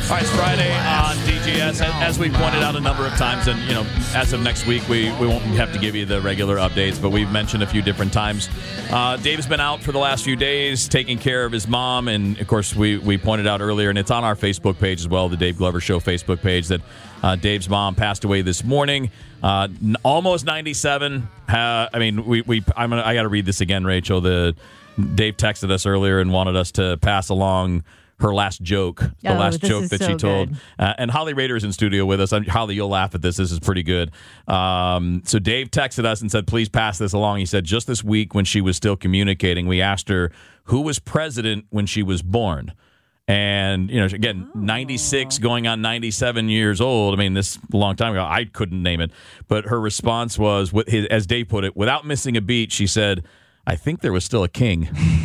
All right, it's Friday on DGS. As we pointed out a number of times, and as of next week, we won't have to give you the regular updates, but we've mentioned a few different times. Dave's been out for the last few days taking care of his mom, and of course, we pointed out earlier, and it's on our Facebook page as well, the Dave Glover Show Facebook page, that Dave's mom passed away this morning. Almost 97. I got to read this again, Rachel. Dave texted us earlier and wanted us to pass along her last joke, the last joke that she told. And Holly Rader is in studio with us. Holly, you'll laugh at this. This is pretty good. So Dave texted us and said, please pass this along. He said, just this week when she was still communicating, we asked her who was president when she was born. And, 96 going on 97 years old. I mean, this a long time ago. I couldn't name it. But her response was, as Dave put it, without missing a beat, she said, I think there was still a king,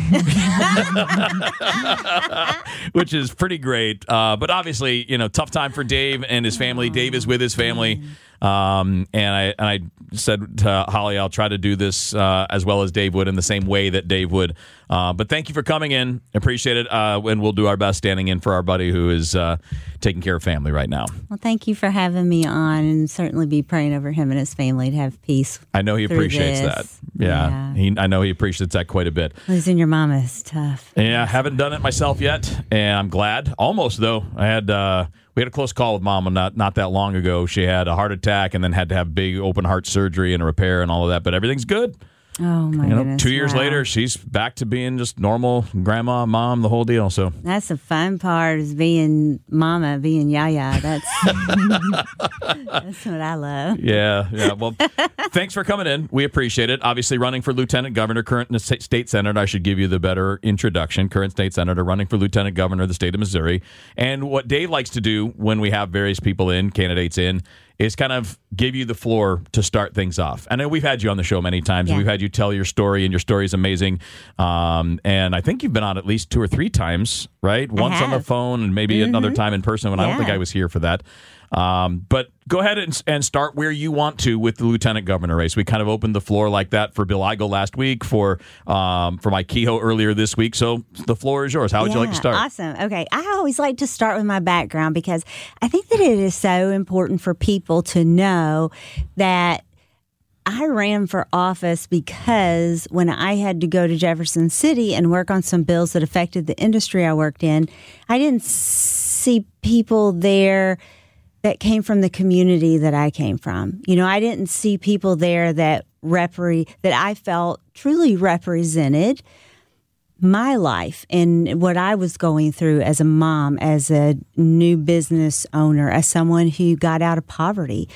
which is pretty great. But obviously, tough time for Dave and his family. Dave is with his family. And I said to Holly, I'll try to do this as well as Dave would in the same way that Dave would. But thank you for coming in. Appreciate it. And we'll do our best standing in for our buddy who is taking care of family right now. Well, thank you for having me on, and certainly be praying over him and his family to have peace. I know he appreciates that. Yeah. I know he appreciates that quite a bit. Losing your mama is tough. Yeah, haven't done it myself yet, and I'm glad. Almost, though. We had a close call with Mama not that long ago. She had a heart attack and then had to have big open heart surgery and a repair and all of that, but everything's good. Oh, my goodness. 2 years later, she's back to being just normal grandma, mom, the whole deal. So that's the fun part, is being mama, being yaya. That's what I love. Yeah. Well, thanks for coming in. We appreciate it. Obviously, running for lieutenant governor, current state senator. I should give you the better introduction. Current state senator, running for lieutenant governor of the state of Missouri. And what Dave likes to do when we have various people in, candidates in, is kind of give you the floor to start things off. I know we've had you on the show many times. Yeah. We've had you tell your story, and your story is amazing. And I think you've been on at least 2 or 3 times, right? Once on the phone and maybe another time in person when I don't think I was here for that. But go ahead and start where you want to with the lieutenant governor race. We kind of opened the floor like that for Bill Eigel last week, for Mike Kehoe earlier this week. So the floor is yours. How would you like to start? Awesome. Okay. I always like to start with my background, because I think that it is so important for people to know that I ran for office because when I had to go to Jefferson City and work on some bills that affected the industry I worked in, I didn't see people there that came from the community that I came from. I didn't see people there that I felt truly represented my life and what I was going through as a mom, as a new business owner, as someone who got out of poverty.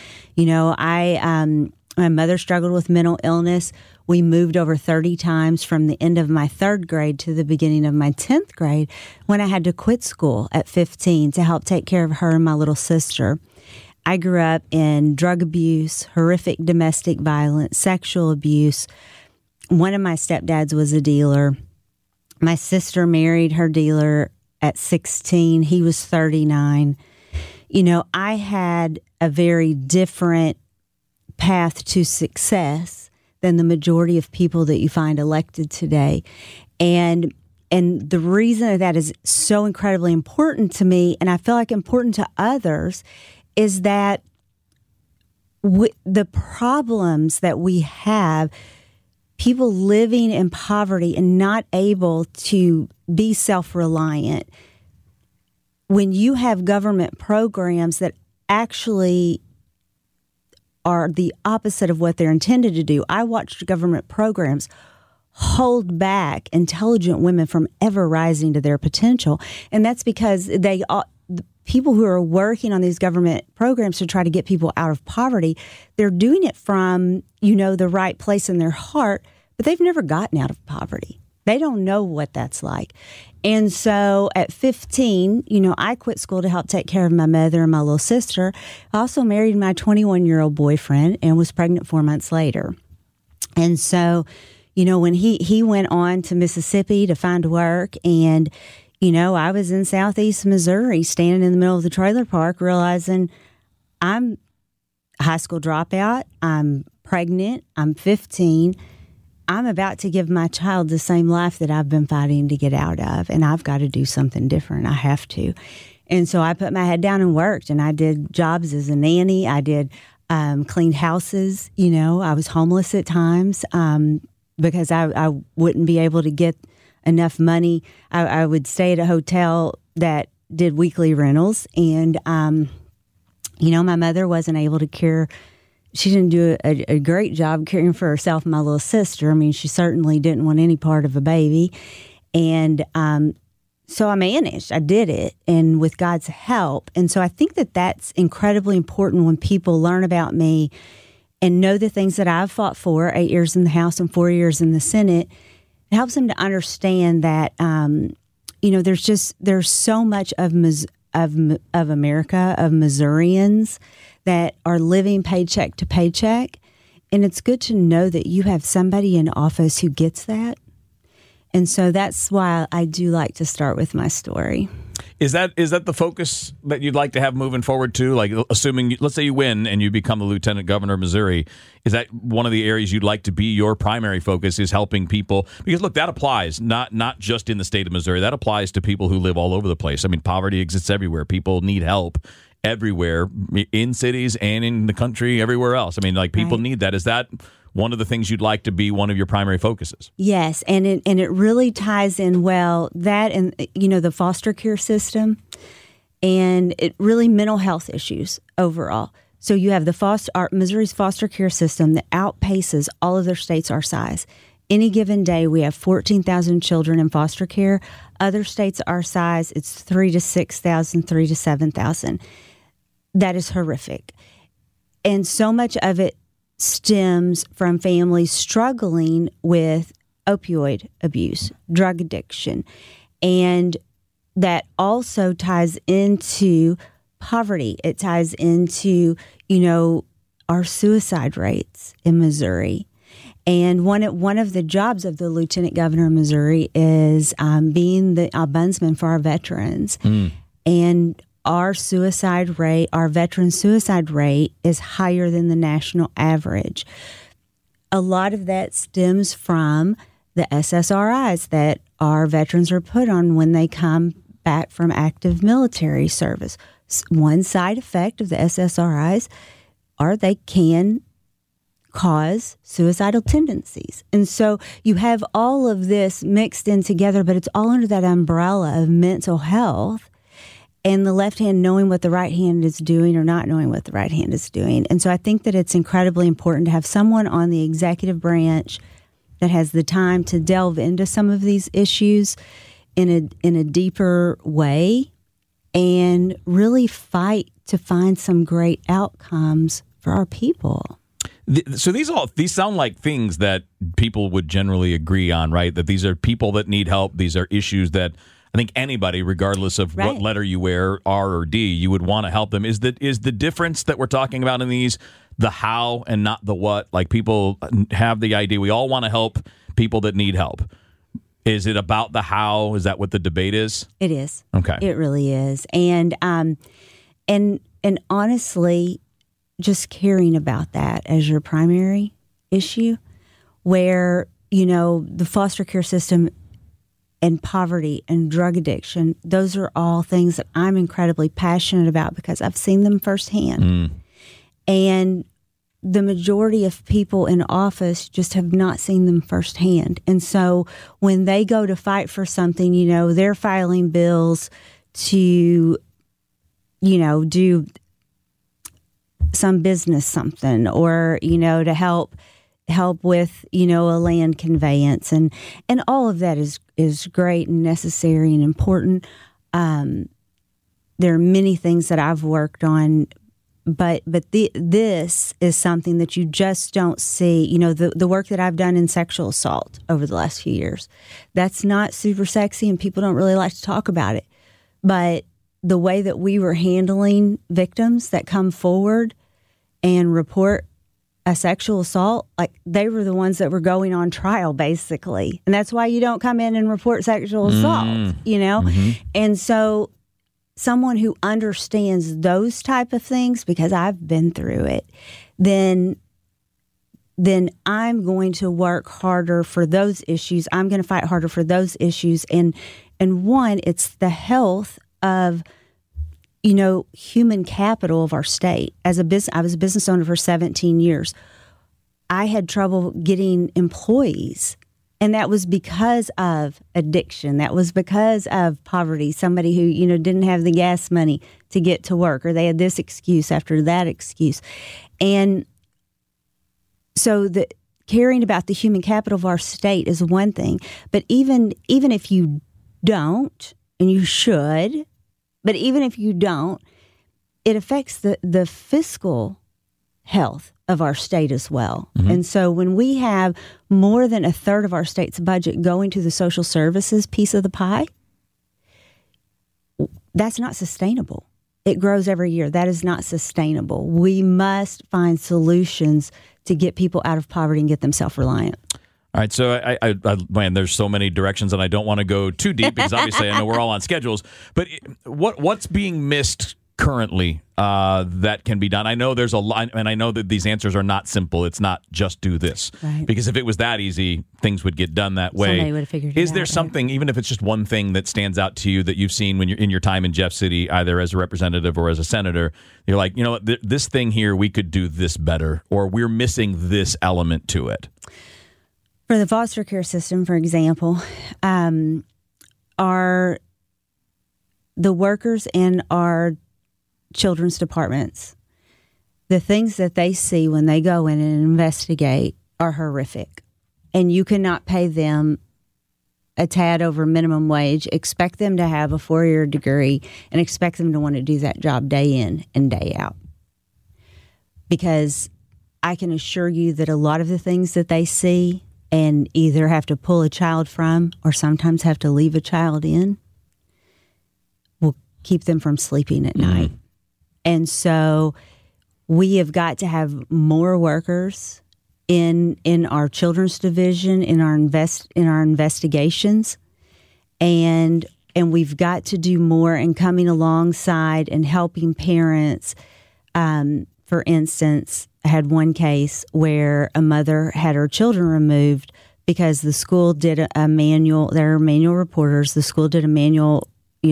My mother struggled with mental illness. We moved over 30 times from the end of my 3rd grade to the beginning of my 10th grade, when I had to quit school at 15 to help take care of her and my little sister. I grew up in drug abuse, horrific domestic violence, sexual abuse. One of my stepdads was a dealer. My sister married her dealer at 16. He was 39. I had a very different path to success than the majority of people that you find elected today. And the reason that is so incredibly important to me, and I feel like important to others, is that the problems that we have, people living in poverty and not able to be self-reliant, when you have government programs that actually are the opposite of what they're intended to do. I watched government programs hold back intelligent women from ever rising to their potential. And that's because the people who are working on these government programs to try to get people out of poverty, they're doing it from, the right place in their heart, but they've never gotten out of poverty. They don't know what that's like. And so at 15, I quit school to help take care of my mother and my little sister. I also married my 21-year-old boyfriend and was pregnant 4 months later. And so, when he went on to Mississippi to find work, and, I was in Southeast Missouri standing in the middle of the trailer park realizing I'm a high school dropout, I'm pregnant, I'm 15, I'm about to give my child the same life that I've been fighting to get out of, and I've got to do something different. I have to. And so I put my head down and worked, and I did jobs as a nanny. I did cleaned houses. I was homeless at times because I wouldn't be able to get enough money. I would stay at a hotel that did weekly rentals, and my mother wasn't able to care. She didn't do a great job caring for herself and my little sister. I mean, she certainly didn't want any part of a baby. And so I managed. I did it, and with God's help. And so I think that that's incredibly important when people learn about me and know the things that I've fought for, 8 years in the House and 4 years in the Senate. It helps them to understand that, there's so much of America, of Missourians, that are living paycheck to paycheck. And it's good to know that you have somebody in office who gets that. And so that's why I do like to start with my story. Is that the focus that you'd like to have moving forward too? Like, assuming, let's say you win and you become the lieutenant governor of Missouri, is that one of the areas you'd like to be your primary focus, is helping people? Because look, that applies not just in the state of Missouri. That applies to people who live all over the place. I mean, poverty exists everywhere. People need help everywhere, in cities and in the country, everywhere else. I mean, like, people need that. Is that one of the things you'd like to be one of your primary focuses? Yes, and it really ties in well, that and the foster care system, and it really mental health issues overall. So you have Missouri's foster care system that outpaces all other states our size. Any given day, we have 14,000 children in foster care. Other states our size, it's 3,000 to 6,000, 3,000 to 7,000. That is horrific. And so much of it stems from families struggling with opioid abuse, drug addiction, and that also ties into poverty. It ties into, our suicide rates in Missouri. And one of the jobs of the Lieutenant Governor of Missouri is being the ombudsman for our veterans. And our veteran suicide rate is higher than the national average. A lot of that stems from the SSRIs that our veterans are put on when they come back from active military service. One side effect of the SSRIs are they can cause suicidal tendencies. And so you have all of this mixed in together, but it's all under that umbrella of mental health, and the left hand knowing what the right hand is doing or not knowing what the right hand is doing. And so I think that it's incredibly important to have someone on the executive branch that has the time to delve into some of these issues in a deeper way and really fight to find some great outcomes for our people. So these sound like things that people would generally agree on, right? That these are people that need help. These are issues that I think anybody, regardless of what letter you wear, R or D, you would want to help them. Is the difference that we're talking about in these the how and not the what? Like, people have the idea we all want to help people that need help. Is it about the how? Is that what the debate is? It is. Okay. It really is. And honestly, just caring about that as your primary issue, where, the foster care system and poverty and drug addiction, those are all things that I'm incredibly passionate about because I've seen them firsthand. And the majority of people in office just have not seen them firsthand. And so when they go to fight for something, they're filing bills to, do some business something, or, to help with, a land conveyance. And all of that is great and necessary and important. There are many things that I've worked on, but this is something that you just don't see. The work that I've done in sexual assault over the last few years, that's not super sexy and people don't really like to talk about it. But the way that we were handling victims that come forward and report a sexual assault, like, they were the ones that were going on trial, basically. And that's why you don't come in and report sexual assault, Mm-hmm. And so someone who understands those type of things, because I've been through it, then I'm going to work harder for those issues. I'm going to fight harder for those issues. And one, it's the health of human capital of our state. I was a business owner for 17 years. I had trouble getting employees, and that was because of addiction. That was because of poverty. Somebody who, didn't have the gas money to get to work, or they had this excuse after that excuse. And so caring about the human capital of our state is one thing, but even if you don't, and you should, but even if you don't, it affects the fiscal health of our state as well. Mm-hmm. And so when we have more than a third of our state's budget going to the social services piece of the pie, that's not sustainable. It grows every year. That is not sustainable. We must find solutions to get people out of poverty and get them self-reliant. All right, so man, there's so many directions, and I don't want to go too deep because obviously I know we're all on schedules. But what's being missed currently that can be done? I know there's a lot, and I know that these answers are not simple. It's not just do this, right? Because if it was that easy, things would get done that way. Somebody would have figured it out. Is there something, even if it's just one thing that stands out to you that you've seen when you're in your time in Jeff City, either as a representative or as a senator? You're like, this thing here, we could do this better, or we're missing this element to it. For the foster care system, for example, are the workers in our children's departments, the things that they see when they go in and investigate are horrific. And you cannot pay them a tad over minimum wage, expect them to have a 4-year degree, and expect them to want to do that job day in and day out. Because I can assure you that a lot of the things that they see and either have to pull a child from or sometimes have to leave a child in will keep them from sleeping at night. And so we have got to have more workers in our children's division, in our investigations, and we've got to do more in coming alongside and helping parents. For instance, I had one case where a mother had her children removed because the school did a manual. There are manual reporters. The school did a manual,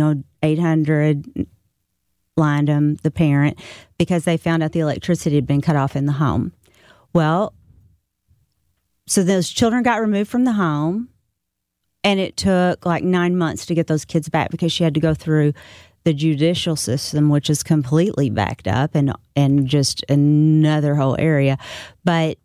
800, lined them, the parent, because they found out the electricity had been cut off in the home. Well, so those children got removed from the home, and it took like 9 months to get those kids back because she had to go through the judicial system, which is completely backed up and just another whole area. But,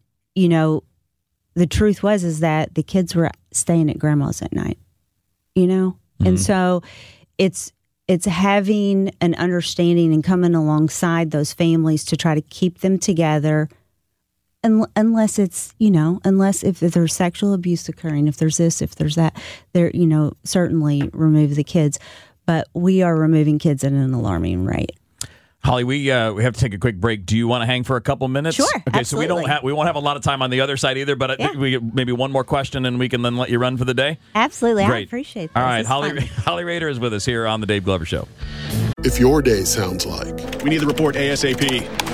the truth is that the kids were staying at grandma's at night, Mm-hmm. And so it's having an understanding and coming alongside those families to try to keep them together. Unless it's, unless if there's sexual abuse occurring, if there's this, if there's that, certainly remove the kids. But we are removing kids at an alarming rate. Holly, we have to take a quick break. Do you want to hang for a couple minutes? Sure. Okay, absolutely. So we won't have a lot of time on the other side either, but I think we get maybe one more question and we can then let you run for the day. Absolutely. Great. I appreciate that. All right, Holly Rader is with us here on the Dave Glover Show. If your day sounds like we need the report ASAP,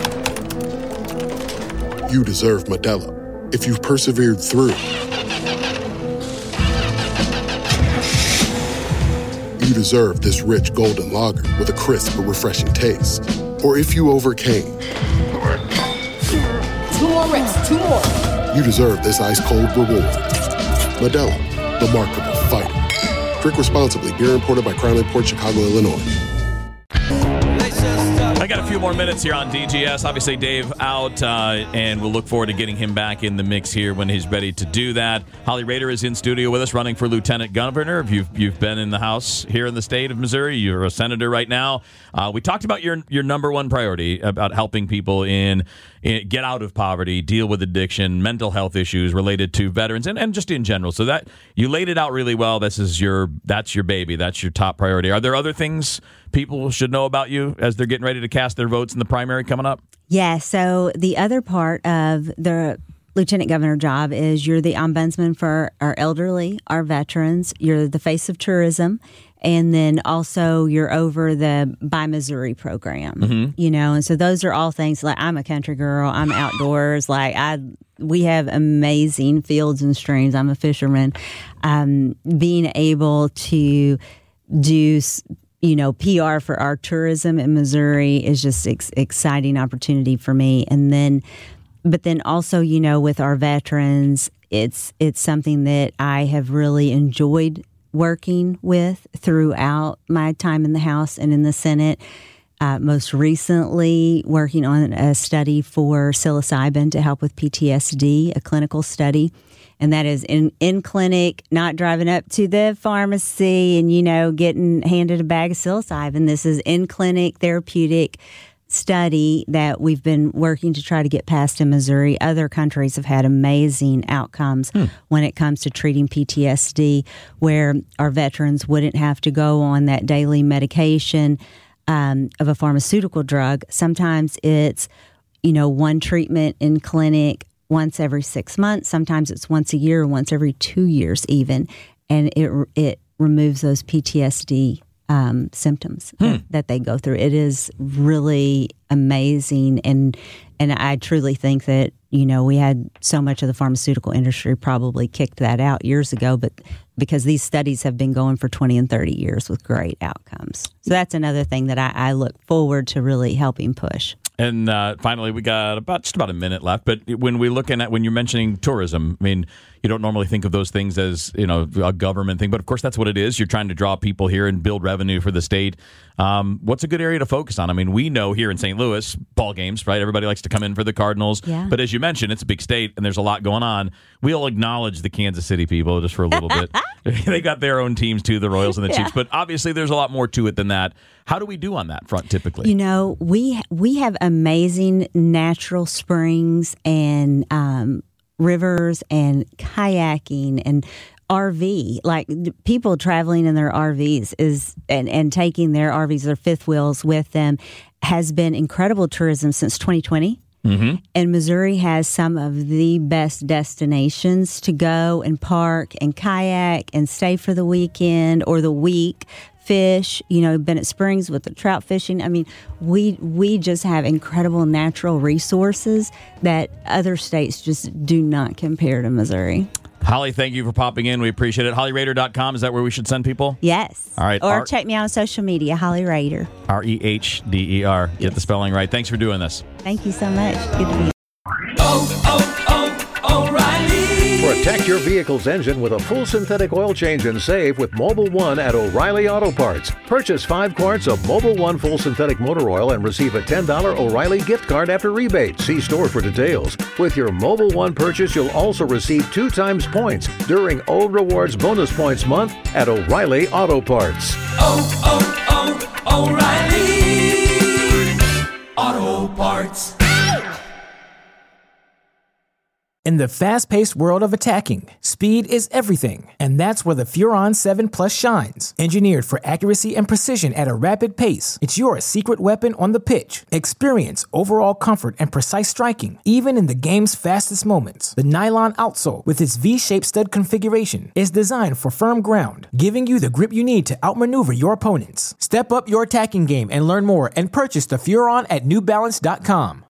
you deserve Modelo. If you've persevered through, you deserve this rich golden lager with a crisp but refreshing taste. Or if you overcame. 2 more reps, 2 more. You deserve this ice-cold reward. Modelo, the mark of a fighter. Drink responsibly. Beer imported by Crown Port Chicago, Illinois. I got a few more minutes here on DGS. Obviously, Dave out, and we'll look forward to getting him back in the mix here when he's ready to do that. Holly Rader is in studio with us, running for lieutenant governor. If you've been in the House here in the state of Missouri, you're a senator right now. We talked about your number one priority about helping people in get out of poverty, deal with addiction, mental health issues related to veterans, and just in general. So that you laid it out really well. That's your baby. That's your top priority. Are there other things people should know about you as they're getting ready to cast their votes in the primary coming up? Yeah. So the other part of the lieutenant governor job is you're the ombudsman for our elderly, our veterans. You're the face of tourism. And then also you're over the Buy Missouri program, mm-hmm. And so those are all things like I'm a country girl. I'm outdoors. We have amazing fields and streams. I'm a fisherman. Being able to do PR for our tourism in Missouri is just exciting opportunity for me. But then also, with our veterans, it's something that I have really enjoyed working with throughout my time in the House and in the Senate. Most recently, working on a study for psilocybin to help with PTSD, a clinical study. And that is in clinic, not driving up to the pharmacy and, getting handed a bag of psilocybin. This is in clinic therapeutic study that we've been working to try to get passed in Missouri. Other countries have had amazing outcomes when it comes to treating PTSD, where our veterans wouldn't have to go on that daily medication of a pharmaceutical drug. Sometimes it's, one treatment in clinic once every 6 months. Sometimes it's once a year, once every 2 years even. And it removes those PTSD symptoms that they go through. It is really amazing. And I truly think that, we had so much of the pharmaceutical industry probably kicked that out years ago, but because these studies have been going for 20 and 30 years with great outcomes. So that's another thing that I look forward to really helping push. And finally, we got just about a minute left. But when you're mentioning tourism, I mean, you don't normally think of those things as, a government thing. But of course, that's what it is. You're trying to draw people here and build revenue for the state. What's a good area to focus on? I mean, we know here in St. Louis, ball games, right? Everybody likes to come in for the Cardinals. Yeah. But as you mentioned, it's a big state and there's a lot going on. We'll acknowledge the Kansas City people just for a little bit. They got their own teams too, the Royals and the Chiefs. But obviously, there's a lot more to it than that. How do we do on that front typically? We have amazing natural springs and rivers and kayaking and RV. Like people traveling in their RVs and taking their RVs, their fifth wheels with them, has been incredible tourism since 2020. Mm-hmm. And Missouri has some of the best destinations to go and park and kayak and stay for the weekend or the week. Fish, Bennett Springs with the trout fishing. I mean, we just have incredible natural resources that other states just do not compare to Missouri. Holly, thank you for popping in. We appreciate it. HollyRader.com, is that where we should send people? Yes. All right. Or check me out on social media, Holly Rader. REHDER. Get the spelling right. Thanks for doing this. Thank you so much. Good to be here. O'Reilly. Protect your vehicle's engine with a full synthetic oil change and save with Mobil 1 at O'Reilly Auto Parts. Purchase 5 quarts of Mobil 1 full synthetic motor oil and receive a $10 O'Reilly gift card after rebate. See store for details. With your Mobil 1 purchase, you'll also receive 2 times points during O Rewards Bonus Points Month at O'Reilly Auto Parts. O'Reilly Auto Parts. In the fast-paced world of attacking, speed is everything, and that's where the Furon 7 Plus shines. Engineered for accuracy and precision at a rapid pace, it's your secret weapon on the pitch. Experience overall comfort and precise striking, even in the game's fastest moments. The nylon outsole, with its V-shaped stud configuration, is designed for firm ground, giving you the grip you need to outmaneuver your opponents. Step up your attacking game and learn more and purchase the Furon at NewBalance.com.